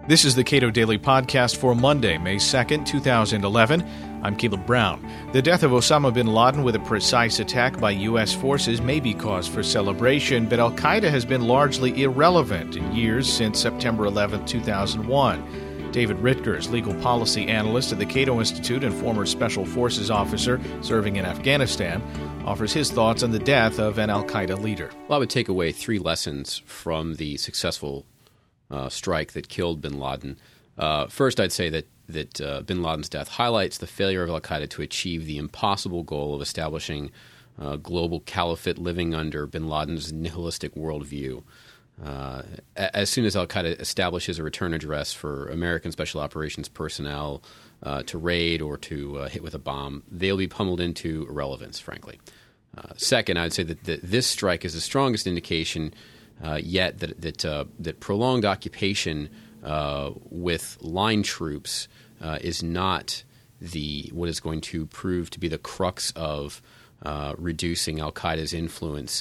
This is the Cato Daily Podcast for Monday, May 2nd, 2011. I'm Caleb Brown. The death of Osama bin Laden with a precise attack by U.S. forces may be cause for celebration, but al-Qaeda has been largely irrelevant in years since September 11, 2001. David Rittgers, legal policy analyst at the Cato Institute and former Special Forces officer serving in Afghanistan, offers his thoughts on the death of an al-Qaeda leader. Well, I would take away three lessons from the successful strike that killed bin Laden. First, I'd say that bin Laden's death highlights the failure of al-Qaeda to achieve the impossible goal of establishing global caliphate living under bin Laden's nihilistic worldview. As soon as al-Qaeda establishes a return address for American Special Operations personnel to raid or to hit with a bomb, they'll be pummeled into irrelevance, frankly. Second, I would say that this strike is the strongest indication yet that prolonged occupation with line troops is not what is going to prove to be the crux of reducing al-Qaeda's influence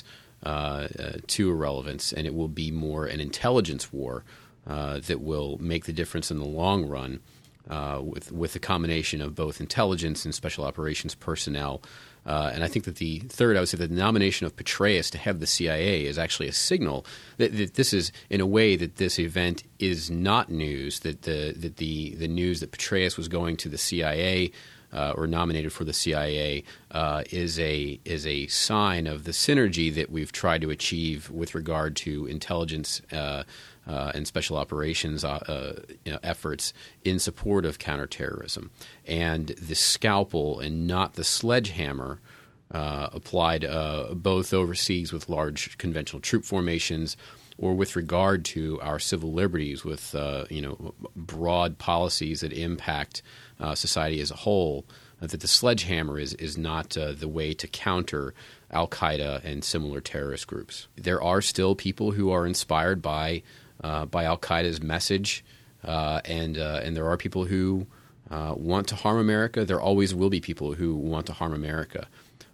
to irrelevance, and it will be more an intelligence war that will make the difference in the long run with the combination of both intelligence and special operations personnel. And I think that the third, I would say that the nomination of Petraeus to head the CIA is actually a signal that this is, in a way, that this event is not news, that the news that Petraeus was going to the CIA or nominated for the CIA is a sign of the synergy that we've tried to achieve with regard to intelligence and special operations efforts in support of counterterrorism. And the scalpel and not the sledgehammer applied both overseas with large conventional troop formations or with regard to our civil liberties with broad policies that impact society as a whole, that the sledgehammer is not the way to counter al-Qaeda and similar terrorist groups. There are still people who are inspired by al-Qaeda's message, and there are people who want to harm America. There always will be people who want to harm America.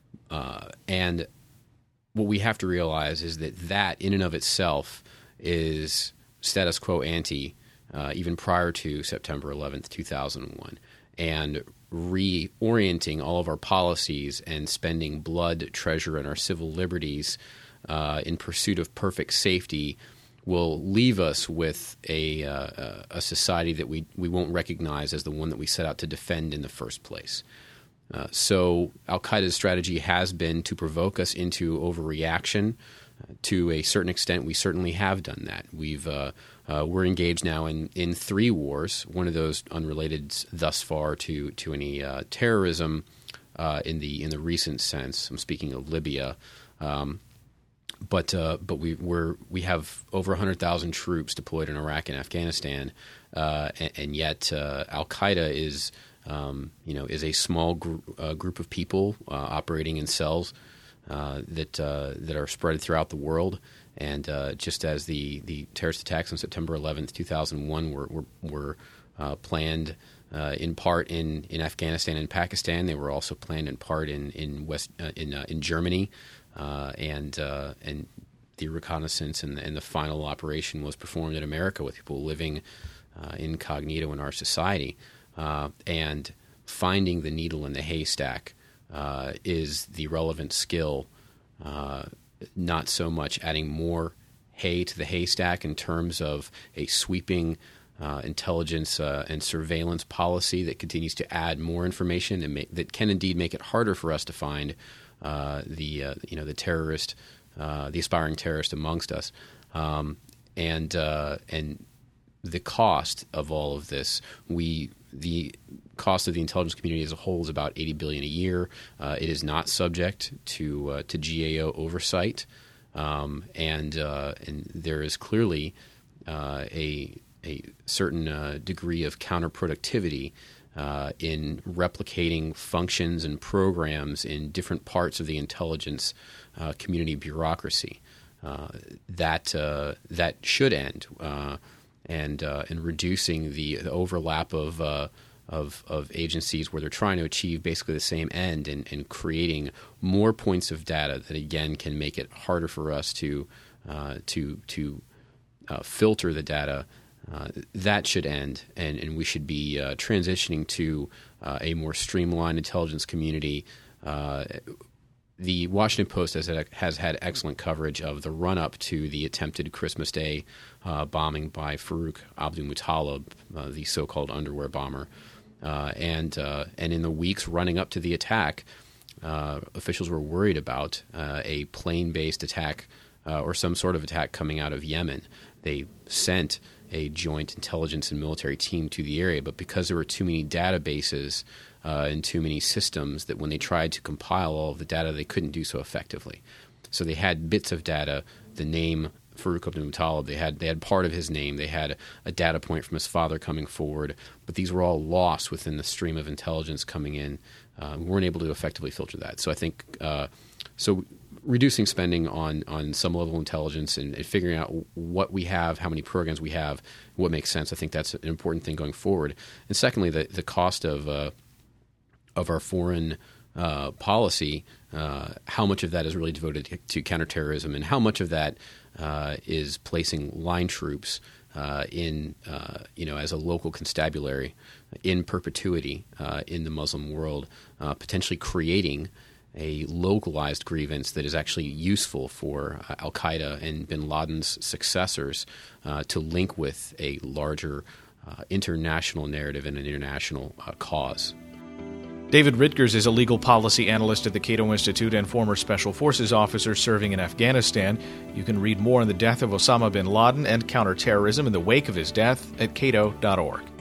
And what we have to realize is that in and of itself is status quo ante, even prior to September 11th, 2001. And reorienting all of our policies and spending blood, treasure, and our civil liberties in pursuit of perfect safety will leave us with a society that we won't recognize as the one that we set out to defend in the first place. So al-Qaeda's strategy has been to provoke us into overreaction. To a certain extent, we certainly have done that. We're engaged now in three wars, one of those unrelated thus far to any terrorism in the recent sense. I'm speaking of Libya. But we have over 100,000 troops deployed in Iraq and Afghanistan, and yet al-Qaeda is a small group of people operating in cells that are spread throughout the world. And just as the terrorist attacks on September 11th, 2001 were planned in part in Afghanistan and Pakistan, they were also planned in part in Germany. And the reconnaissance and the final operation was performed in America with people living incognito in our society. And finding the needle in the haystack is the relevant skill, not so much adding more hay to the haystack in terms of a sweeping intelligence and surveillance policy that continues to add more information and that can indeed make it harder for us to find the terrorist, the aspiring terrorist amongst us, and the cost of all of this. The cost of the intelligence community as a whole is about $80 billion a year. It is not subject to GAO oversight, and there is clearly a certain degree of counterproductivity in replicating functions and programs in different parts of the intelligence community bureaucracy. That should end, and reducing the overlap of agencies where they're trying to achieve basically the same end, and creating more points of data that again can make it harder for us to filter the data That should end, and we should be transitioning to a more streamlined intelligence community. The Washington Post has had excellent coverage of the run-up to the attempted Christmas Day bombing by Farouk Abdulmutallab, the so-called underwear bomber. And in the weeks running up to the attack, officials were worried about a plane-based attack or some sort of attack coming out of Yemen. They sent a joint intelligence and military team to the area, but because there were too many databases and too many systems, that when they tried to compile all of the data, they couldn't do so effectively. So they had bits of data, the name Farouk Abdulmutallab, they had part of his name, they had a data point from his father coming forward, but these were all lost within the stream of intelligence coming in. We weren't able to effectively filter that. So I think reducing spending on some level of intelligence and figuring out what we have, how many programs we have, what makes sense, I think that's an important thing going forward. And secondly, the cost of our foreign policy, how much of that is really devoted to counterterrorism, and how much of that is placing line troops in as a local constabulary in perpetuity in the Muslim world, potentially creating a localized grievance that is actually useful for al-Qaeda and bin Laden's successors to link with a larger international narrative and an international cause. David Ritgers is a legal policy analyst at the Cato Institute and former Special Forces officer serving in Afghanistan. You can read more on the death of Osama bin Laden and counterterrorism in the wake of his death at cato.org.